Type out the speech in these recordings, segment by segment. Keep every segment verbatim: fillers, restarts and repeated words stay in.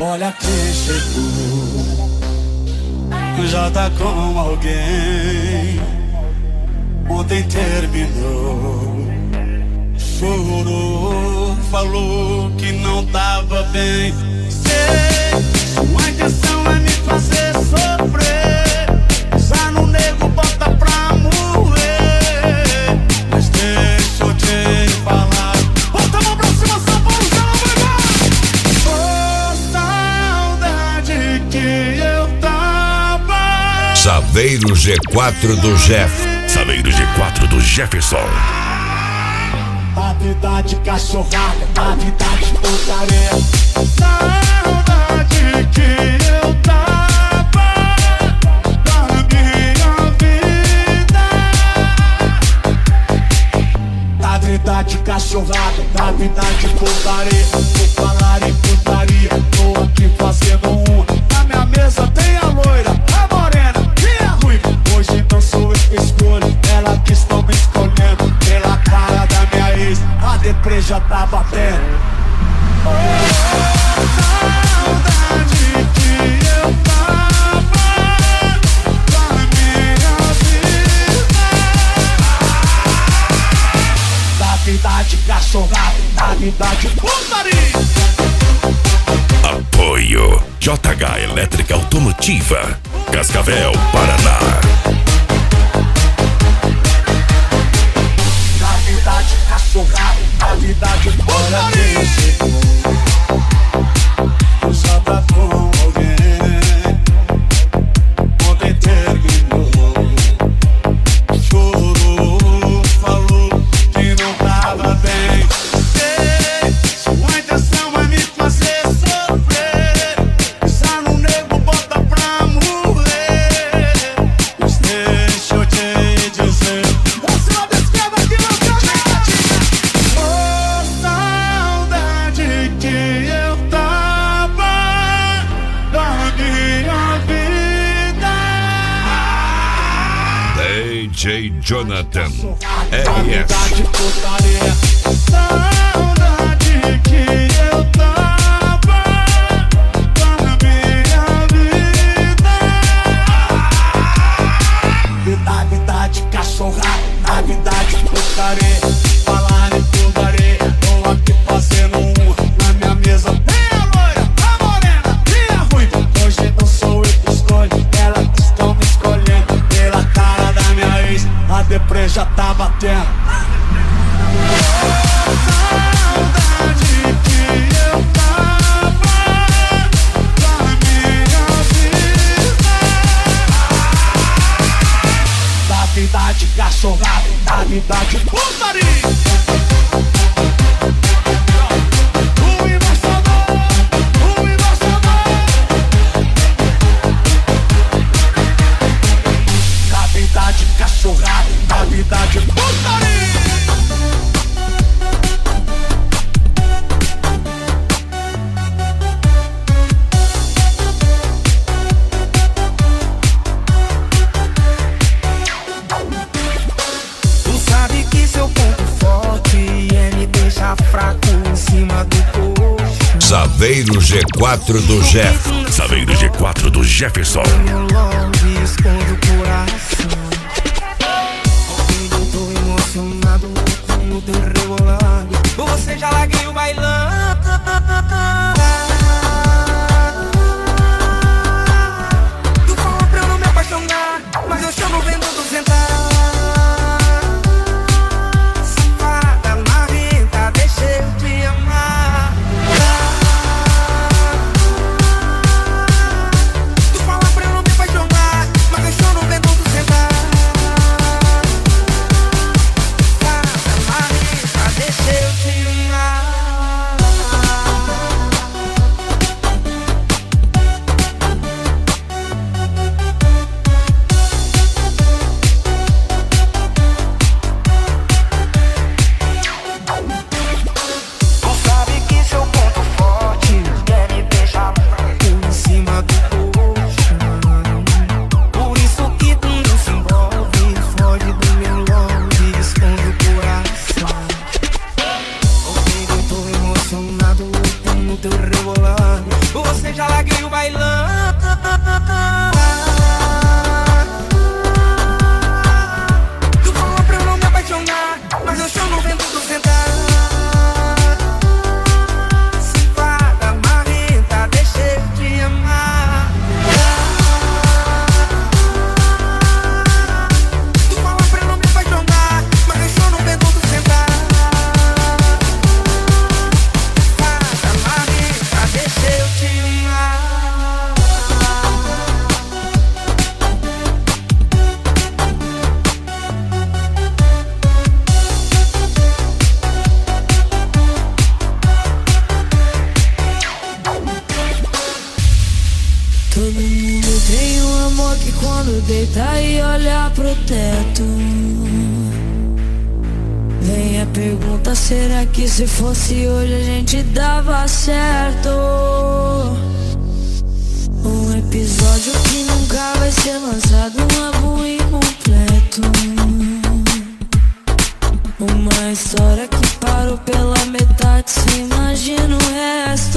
Olha quem chegou, já tá com alguém. Ontem terminou, chorou, falou que não tava bem. Sei, sua intenção é me fazer sofrer. Já no nego bota pra morrer. Mas deixa eu te falar. Bota a mão pra cima, São Paulo, já não vai mais. Oh, saudade que eu tava. Saveiro G quatro do Jeff. Saveiro G quatro do Jefferson. A vida de cachorrada, a vida de putaria. Saudade que eu tava da minha vida. A vida de cachorrada, a vida de putaria. Vou falar em putaria, tô aqui fazendo um. Na minha mesa tem a loira, a morena e a ruiva. Hoje não sou eu que escolho, ela que estão me escolhendo. Pela cara da minha ex, a deprê já tá batendo. Oh, saudade que eu tava da minha vida. Da vida de cachorrada, da vida de putaria. Apoio J H Elétrica Automotiva, Cascavel, Paraná. Da vida de cachorrada, da vida de putaria. Já tá com alguém. Ontem terminou, chorou, falou que não tava bem. Sei, sua intenção é me fazer sofrer. Já no nego bota pra morrer. Mas deixa eu te dizer. Você não descreva aqui no canete. Oh, saudade que eu tava da minha vida. D J Jonathan R Saudade S. de putaria. Saudade que eu tava da minha vida. Vida, vida de cachorrada, a vida de putaria. Falar em putaria, tô aqui fazendo um. Na minha mesa tem a loira, a morena e a ruiva. Hoje não sou eu que escolho, ela que estão me escolhendo. Pela cara da minha ex, a deprê já tá batendo. Saudade que eu tava da minha vida. Da vida de cachorrada, da vida de putaria. O embaixador, o embaixador. Da vida de cachorrada, da vida de putaria. Tu sabe que seu ponto forte é me deixar fraco em cima do coxo. Saveiro G quatro do Jeff. Saveiro G quatro do Jefferson. Meu longe esconde o coração. Eu tô emocionado com o teu rebolado. Você já larguei o bailão. Tu falou pra eu não me apaixonar, mas eu chamo vendo duzentar. Safada, marrenta, deixa eu te amar. Tu fala pra eu não me apaixonar, mas eu choro vendo tu sentar. Safada, marrenta, deixa eu te amar. você já larguei o bailão. Tu falou pra eu não me apaixonar, mas eu chamo vendo tu sentar. Safada, marrenta, deixa eu te amar. Tu falou pra eu não me apaixonar, mas eu chamo vendo tu sentar. Safada, marrenta, deixa eu te amar. Todo mundo tem um amor que quando deita e olha pro teto vem a pergunta, será que se fosse hoje a gente dava certo? Um episódio que nunca vai ser lançado, um álbum incompleto. Uma história que parou pela metade, se imagina o resto.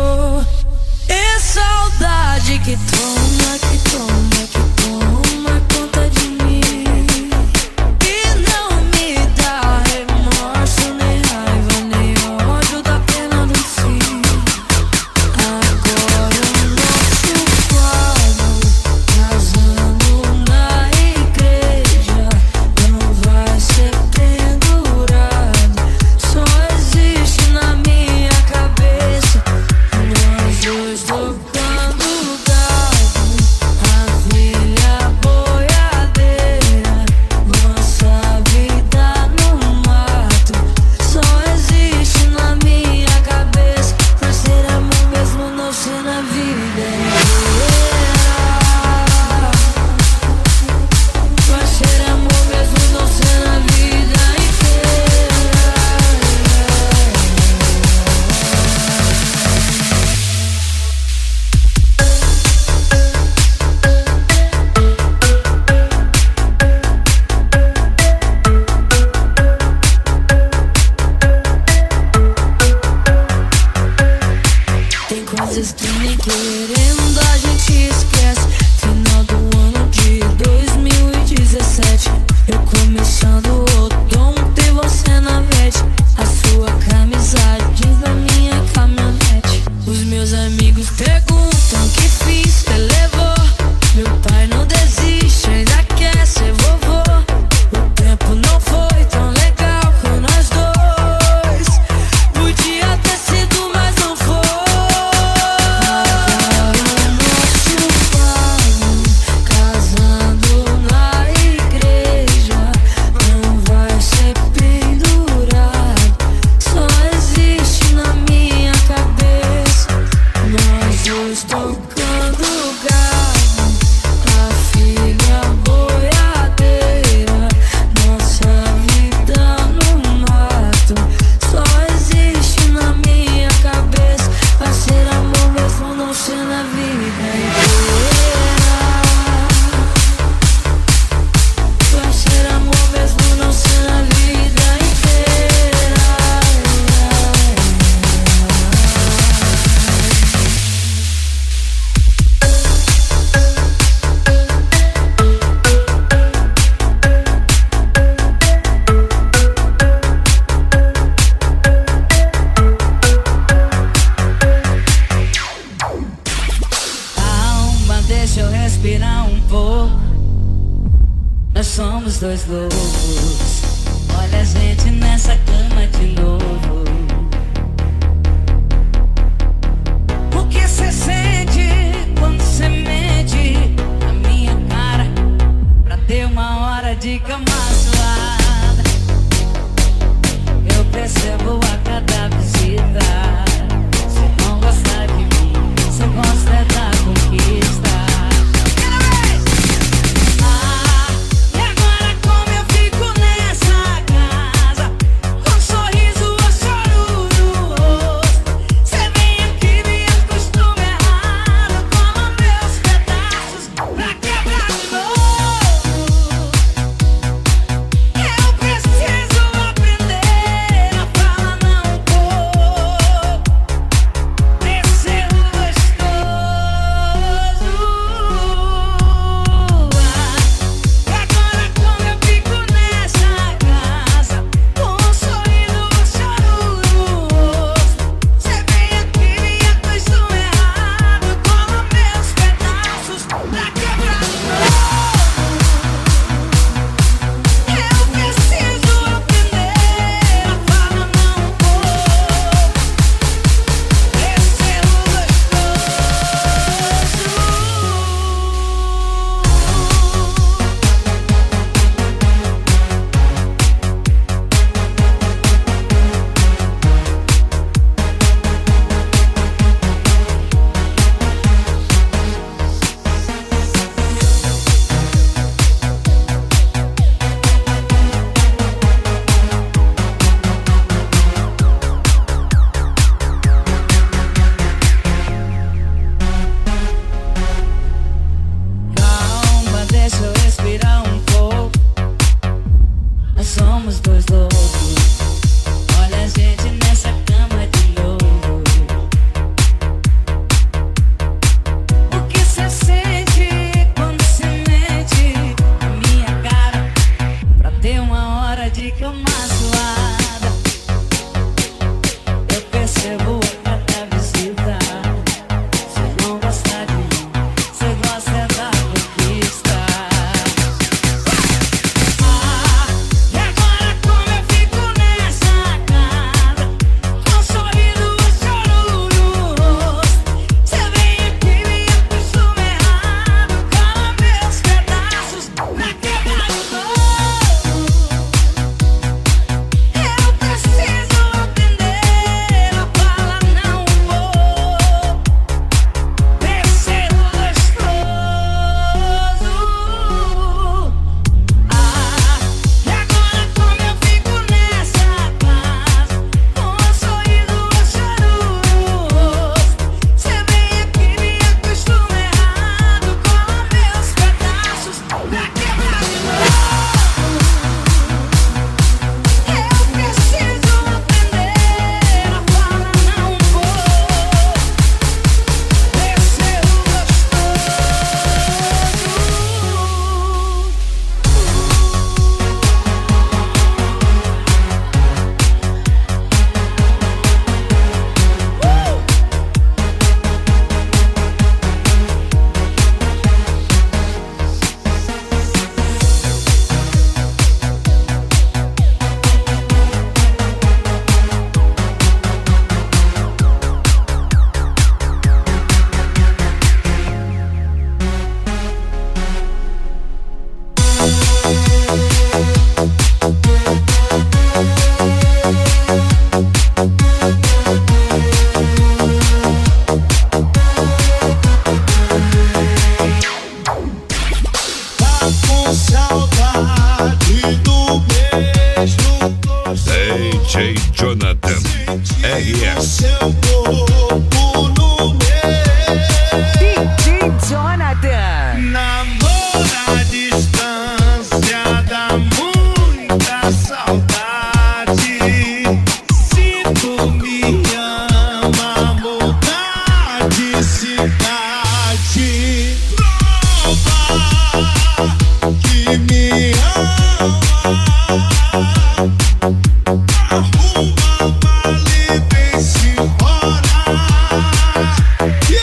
E saudade que toma, que toma, que toma conta de mim. E não me dá remorso, nem raiva, nem ódio da pena do fim. Agora o nosso quadro, casando na igreja, não vai ser pendurado, só existe na minha cabeça. Nós dois tocando gado, a filha boiadeira, nossa vida no mato, só existe na minha cabeça. Pra ser amor mesmo não ser na vida inteira. Pra ser amor mesmo não ser na vida inteira. Tem coisas que nem querendo a gente esquece. Final do ano de dois mil e dezessete, eu começando o outono e você na veste. A sua camisa jeans na minha caminhonete. Os meus amigos perguntam que fiz, você levou. Meu pai não desiste, ainda quer ser vovô. O tempo não foi tão legal com nós dois. Podia ter sido, mas não foi. Agora o nosso plano, casando na igreja, não vai ser pendurado, só existe na minha cabeça. Nós dois tocando gado, a filha boiadeira, nossa vida no mato, só existe na minha cabeça. Vai ser amor mesmo não ser na vida inteira. Vai ser amor mesmo não ser na vida inteira. Calma, deixa eu respirar um pouco. Nós somos dois loucos. Olha a gente nessa cama de novo. O que cê sente quando cê mente na minha cara pra ter uma hora de cama suada? Eu percebo a cada visita. Cê não gosta de mim, cê gosta é da conquista. Ah, e agora como eu fico nessa casa, com um sorriso ou chorando?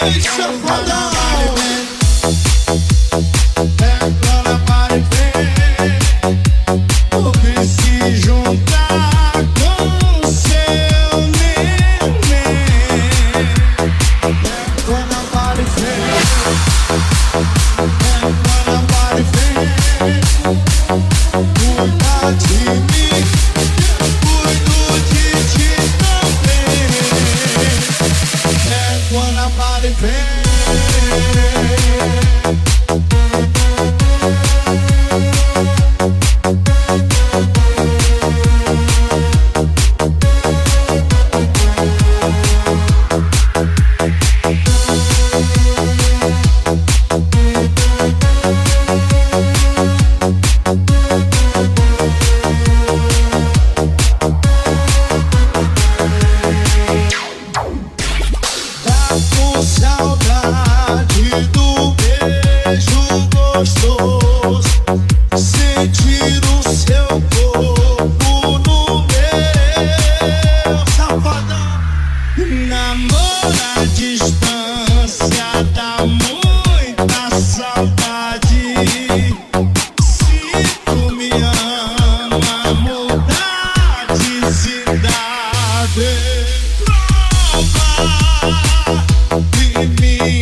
E safadão. Entra na party, vem. Vem se juntar com seu neném. Entra na party, vem. Entra na party, vem. Cuida de mim, cuido de ti também. Entra na party, vem. Saudade do beijo gostoso, sentir o seu corpo no meu. Safadão, namora à distância, dá muita saudade. Se tu me ama, mudar de cidade. E me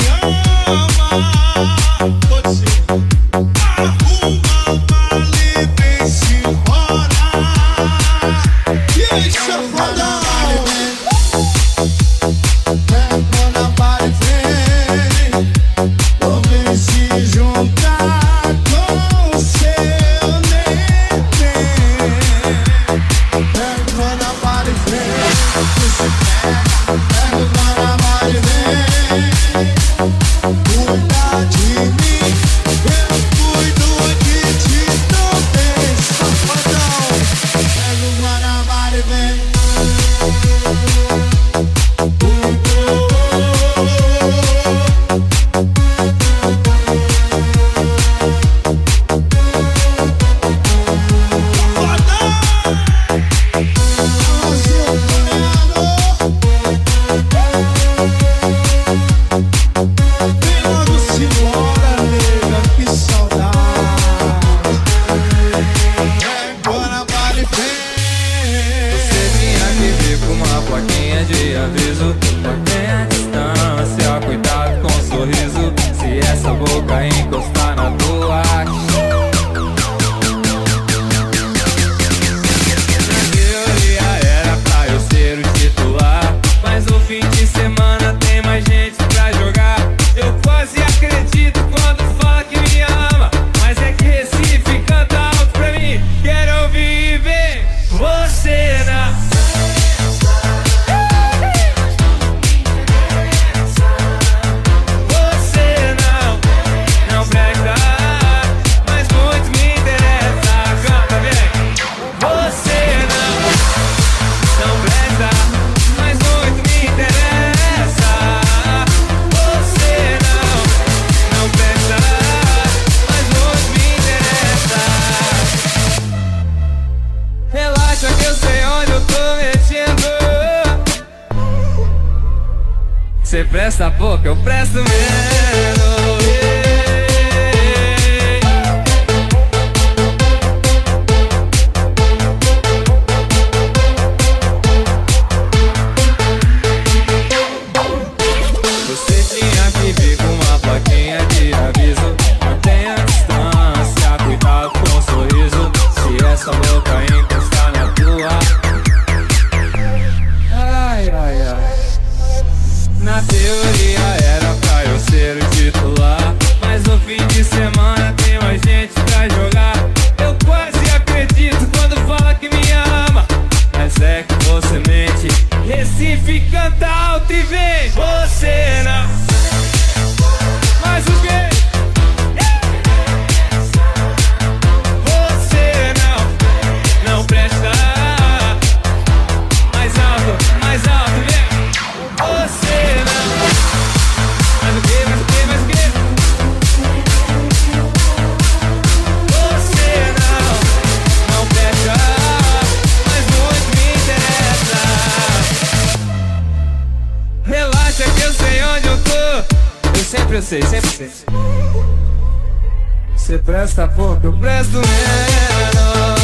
ama, pode ser. Arruma mala e vem-se embora. E aí, safadão? Entra na party, vem. Vem se juntar com seu neném. Entra na party, vem. Entra na party, vem. Cuida de mim, eu cuido de ti também. Safadão, pega o Guanabara e vem. De aviso, mantenha a distância, cuidado com o sorriso. Se essa boca encostar na tua, na teoria era pra eu ser o titular, mas no fim de semana tem mais gente pra jogar. Eu quase acredito quando fala que me ama, mas é que Recife canta alto pra mim. Quero ouvir e ver você na. Cê presta pouco, eu presto menos. Você tinha que vir com uma plaquinha de aviso. Mantenha a distância, cuidado com o sorriso. Se essa boca encostar na tua. Ai, ai, ai. Na teoria era pra eu ser o titular, mas no fim de semana tem mais gente pra jogar. Eu quase acredito quando fala que me ama, mas é que você mente. Recife canta alto e vem. Você não. Mas o quê? Você não, não presta. Mais alto, mais alto, vem. Você não. sempre eu sei, sempre eu sei. Cê presta pouco, eu presto menos.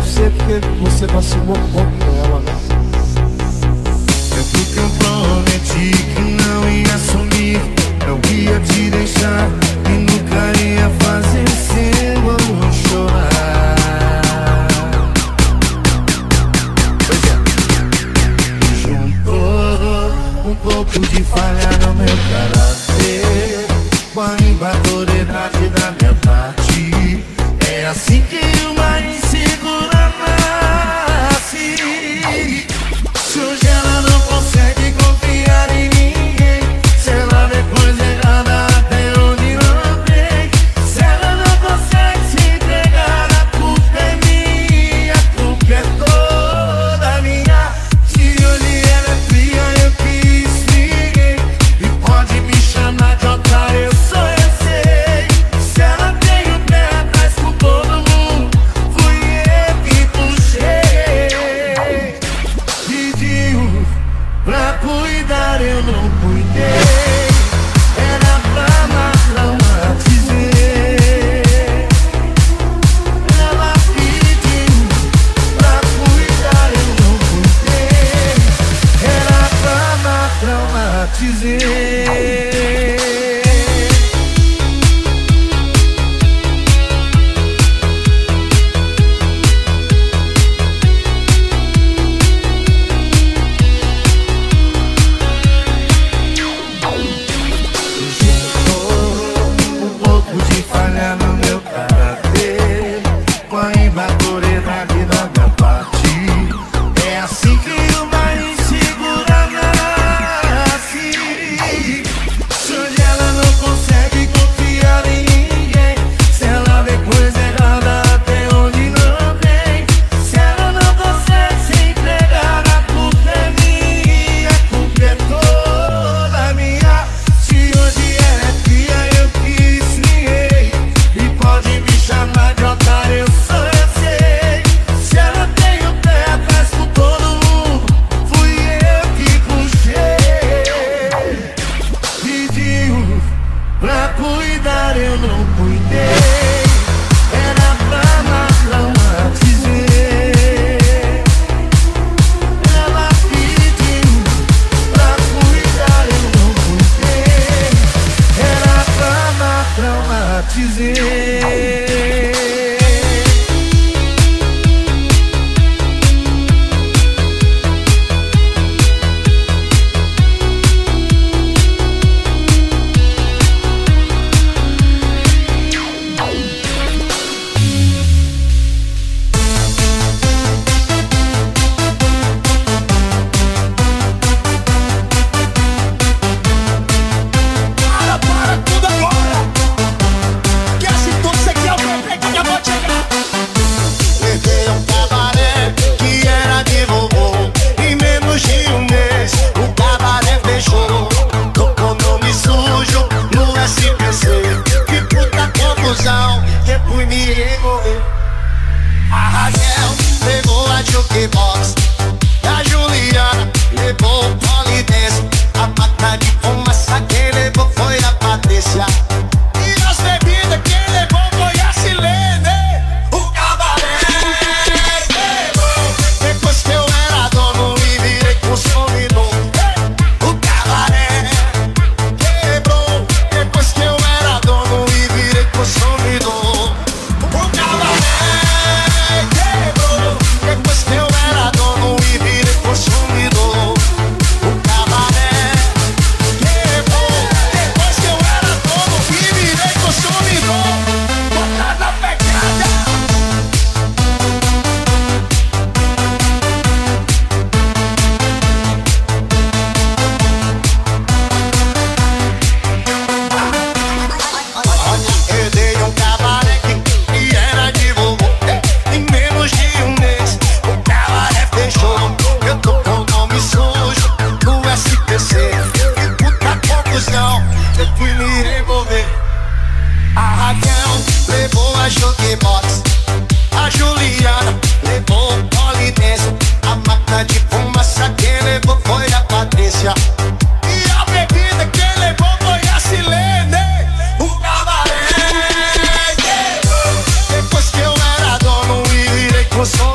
você porque você vacilou um pouco com ela, né? É porque eu prometi que não ia sumir, não ia te deixar e nunca ia fazer seu amor chorar. Pois é. Juntou um pouco de falha no meu caráter com a imaturidade da minha parte. É assim que uma insegura nasce. Se hoje ela não consegue confiar em ninguém, se ela vê coisa errada até onde não tem, se ela não consegue se entregar, a culpa é minha, a culpa é toda minha. Se hoje ela é fria, eu quis ninguém, e pode me chamar de otário, eu sou, eu sei. Se ela tem o pé atrás com todo mundo,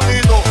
bandido.